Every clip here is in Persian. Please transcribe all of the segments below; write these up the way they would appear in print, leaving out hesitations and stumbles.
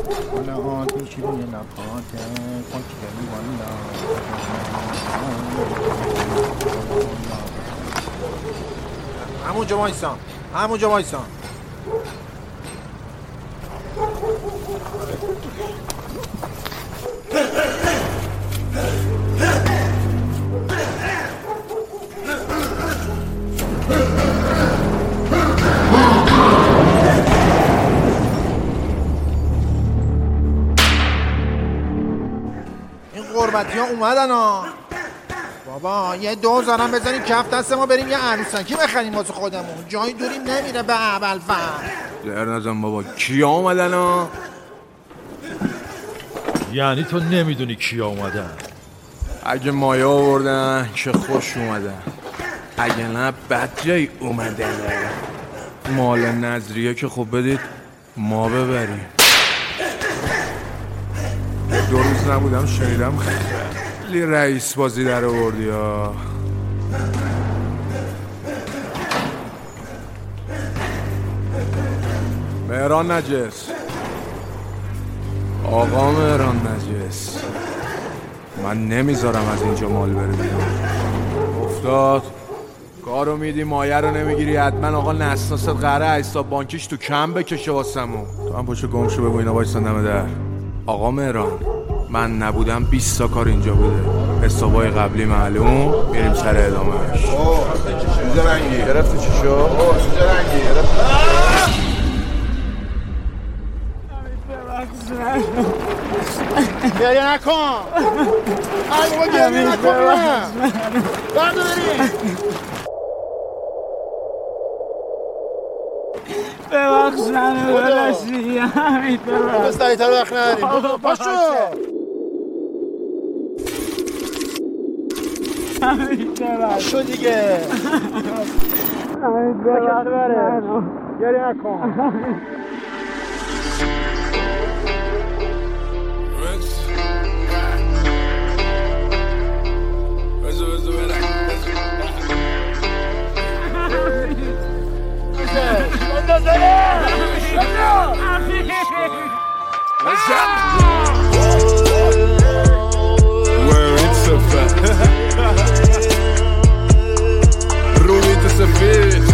والا آتیشی روی لبخاته خوشگلی والا. همونجا وایسام، همونجا وایسام. قربتی ها اومدن ها. بابا یه دوزارم بزنیم کف دست ما بریم یه عروسکی بخریم واسه خودمون. جایی دوریم نمیره به اول فر. در نزن بابا کیا اومدن ها؟ یعنی تو نمیدونی کیا اومدن؟ اگه مایا آوردن که خوش اومدن، اگه نه بد جایی اومدن. مال نظریه که خب بدید ما ببریم. 2 روز نبودم شنیدم خیلی رئیس بازی در آوردی ها. مهران نجس، آقا مهران نجس، من نمیذارم از اینجا مال بره بیرون. افتاد کارو میدی مایه رو نمیگیری، حتما آقا نسناست قراره حساب بانکیش تو کم بکشه واسمون. تو هم پاشو گم شو بگو اینا وایسن دم در. آقا مهران من نبودم 20 تا کار اینجا بوده، حسابای قبلی معلوم، میریم سر ادامهش. چیزه رنگی گرفتی چی شو؟ چیزه رنگی گرفتی. گریه نکن. ای بابا گریه نکن. برده بریم. ببخش منو بلشی حمید ببخش. بس دایتر وقت نداریم. پاشو. حمید ببخش. پاشو دیگه. حمید ببخش. گریه نکن. رویت سفید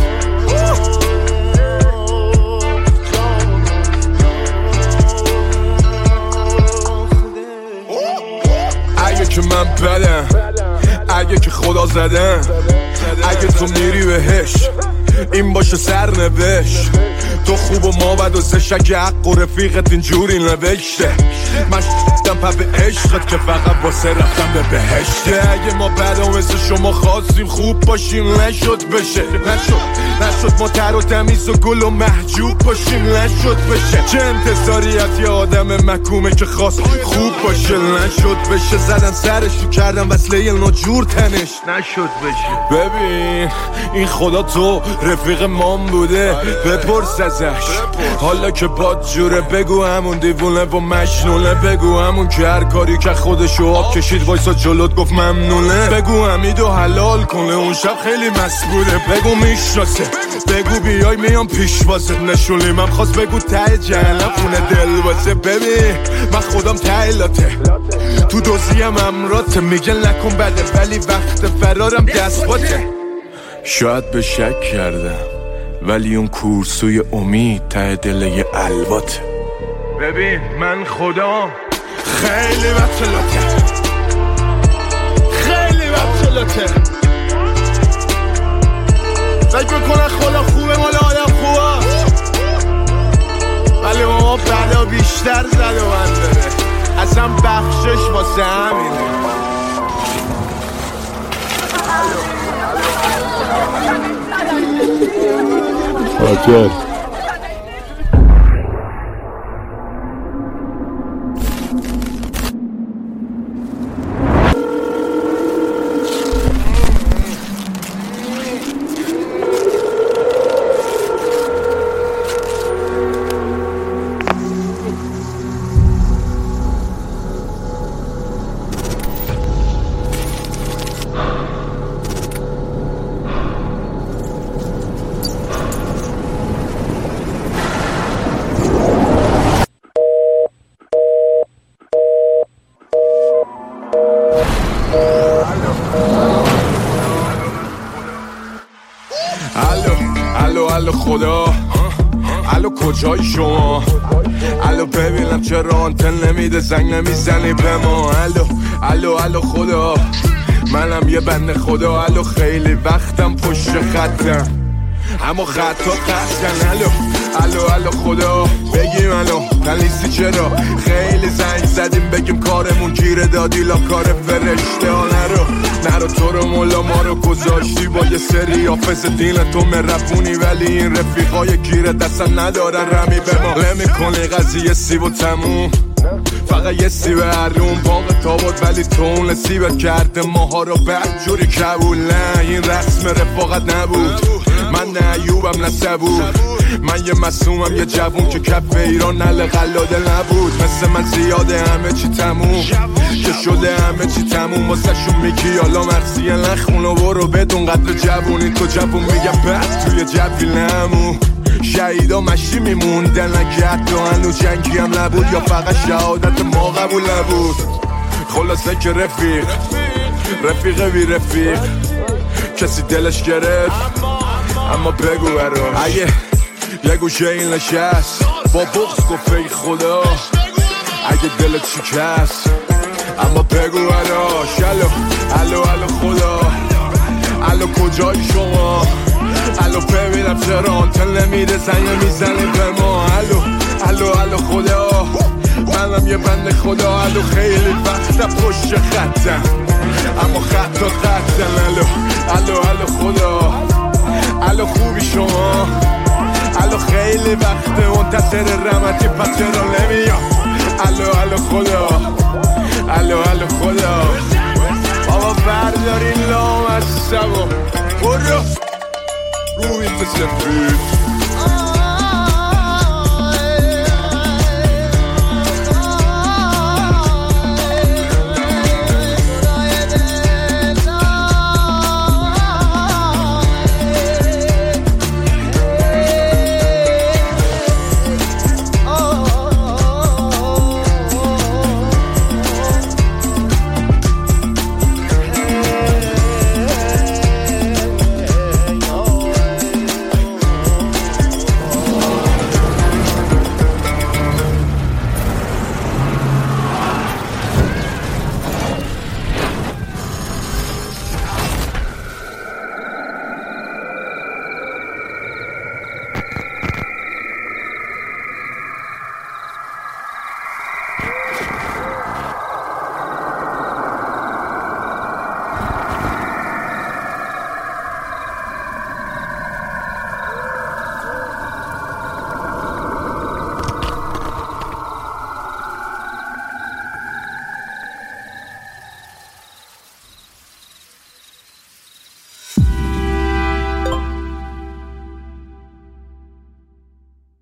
اگه که من بدم، اگه که خدا زدم، اگه تو میری بهش این باشه سرنوشت. تو خوب و ما بد و زشک حق و رفیقت اینجوری نوشته. من شدم پا به عشقت که فقط واسه رفتم به بهشته. اگه ما بد و مثل شما خواستیم خوب باشیم نشد بشه. نشد ما تر و تمیز و گل و محجوب باشیم نشد بشه. چه انتظاری از یه آدم محکومه که خواست خوب باشه نشد بشه. زدن سرشو کردم وصله ناجور تنش نشد بشه. ببین این خدا تو رفیق مام بوده بپرس ازش حالا که باد جوره. بگو همون دیوونه و مجنونه، بگو همون که هر کاری که خودشو آب کشید وایسا جلوت گفت ممنونه. بگو حمیدو حلال کنه اون شب خیلی مست بوده. بگو میشناسه، بگو بیای میام پیش واسه. نشونیمم خواست بگو ته جهنم خونه دل واسه. ببین من خودم تایلاته تو دوزیم امراته. میگه نکن بده ولی وقت فرارم دست باته. شاید به شک کردم ولی اون کورسوی امید ته دل یه الواته. ببین من خودم خیلی وقت خیلی وقت فکر میکنن خدا خوبه مال آدم خوبه، ولی ما بلا بیشتر زد و من داره. اصلا بخشش واسه همینه. حاجر الو خدا الو کجایی شما الو ببینم چرا آنتن نمیده زنگ نمیزنی به ما الو خدا منم یه بنده خدا الو خیلی وقتم پشت خطم اما خطا قطعن الو خدا بگیم الو نلیستی چرا خیلی زنگ زدیم بگیم کارمون گیره دادی لا کار فرشته ها نرو تو رو مولا ما رو گذاشتی با یه سری حافظ دین تو مرفونی ولی این رفیقای گیره دستن ندارن رمی به ما نمی‌کنی قضیه سیب و تموم فقط یه سیب هرون باغ تابوت ولی تو اون سیبت کرده ماها رو بدجوری کبول نه این رسم رفاقت نبود من نه ایوبم نه صبور من یه مسومم یه جوون که کف ایران نل قلاده نبود مثل من زیاده همه چی تموم که شده همه چی تموم واسه شون میگی حالا مرسیه نخون و برو بدون قدر جوونی تو جوون میگم بعد توی جوی نمون شهیدا مشتی میموندن اگه حتی هنو جنگی هم نبود یا فقط شهادت ما قبول نبود خلاصه که رفیق بی رفیق کسی دلش گرفت اما بگو برام اگه یه گوشه این نشست با بغض گفت ای خدا اگه دلت شکست اما بگو براش الو خدا الو کجایی شما الو ببینم چرا آنتن نمیده زنگ میزنه به ما الو خدا منم یه بنده خدا الو خیلی وقت پشت خطم اما خطا قطعن الو خدا الو خوبی شما الو خیلی وقت منتظر رحمتی پس چرا نمیام الو خدا الو خدا بابا بردارین لام از سبا برو روی تو سفید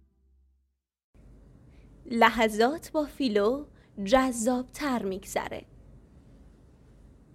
لحظات با فیلو جذاب تر میگذره.